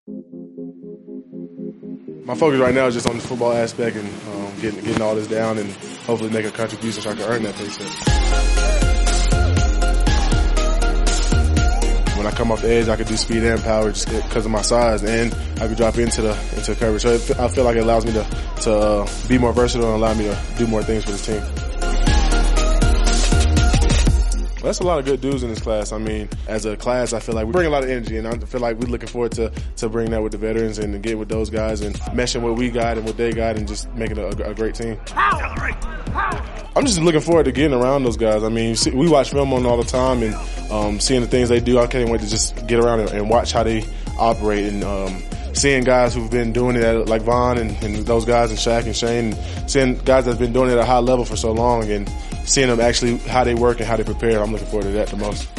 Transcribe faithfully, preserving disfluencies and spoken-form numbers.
My focus right now is just on the football aspect and um, getting getting all this down and hopefully make a contribution so I can earn that paycheck. When I come off the edge, I can do speed and power just because of my size, and I can drop into the into coverage. So it, I feel like it allows me to to uh, be more versatile and allow me to do more things for this team. Well, that's a lot of good dudes in this class. I mean, as a class, I feel like we bring a lot of energy, and I feel like we're looking forward to to bring that with the veterans and get with those guys and meshing what we got and what they got and just making a, a great team. I'm just looking forward to getting around those guys. I mean, we watch film on all the time and um, seeing the things they do. I can't wait to just get around and, and watch how they operate and um, seeing guys who've been doing it at, like Von and, and those guys and Shaq and Shane, and seeing guys that've been doing it at a high level for so long and seeing them actually how they work and how they prepare. I'm looking forward to that the most.